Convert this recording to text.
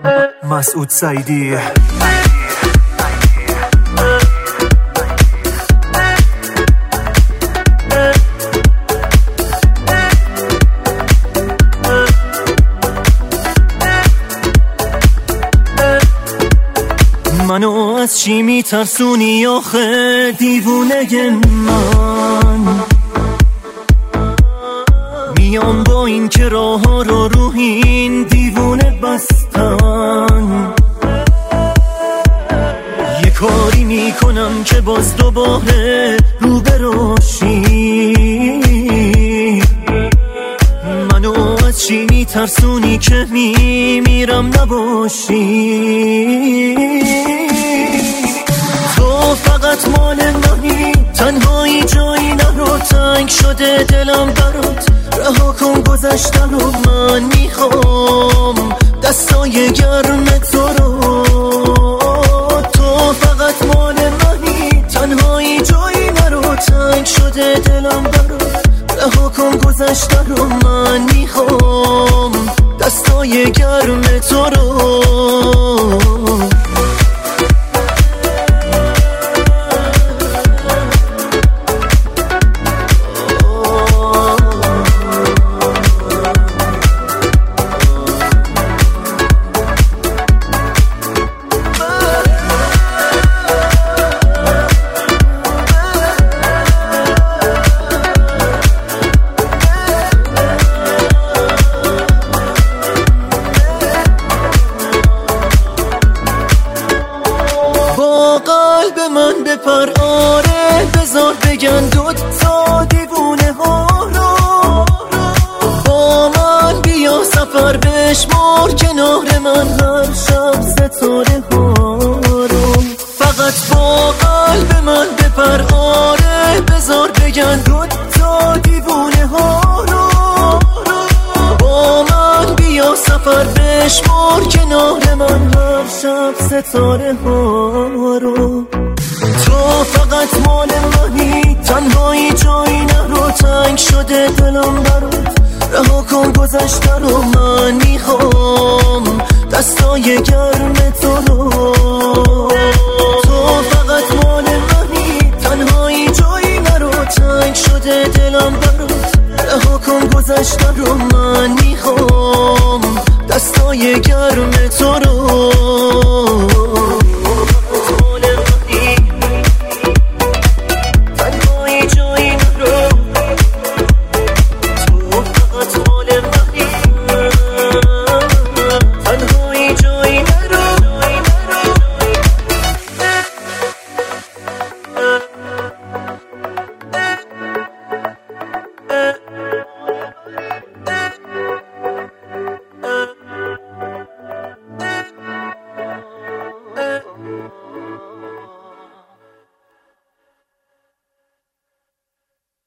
مسعود سعیدی. منو از چی میترسونی آخه دیوونه من؟ میام با این که راه ها رو این دیوونه بستن. یه کاری میکنم که باز دوباره رو براشی. منو از چی میترسونی که میمیرم نباشی؟ تو فقط مال منی، تنهایی جایی نرو، تنگ شده دلم برات، رها کن گذشته رو. من میخوام دستای گرم تو رو. تو فقط مال منی، تنهایی جایی نرو، تنگ شده دلم برات، رها کن گذشته رو. من میخوام دستای گرم تو رو. قلب من بپر، آره بذار بگن دوتا دیوونه ها رو. با من بیا سفر بشمار کنار من هر شب ستاره ها رو. فقط با قلب من بپر، آره بذار بگن دوتا دیوونه ها رو. با من بیا سفر بشمار کنار من هر شب ستاره ها رو. تو فقط مال منی، تنهایی جایی نرو، تنگ شده دلم برات، رها کن گذشته رو. من میخوام دستای گرم تو رو. تو فقط مال منی، تنهایی جایی نرو، تنگ شده دلم برات، رها کن گذشته رو. من میخوام دستای گرم تو رو.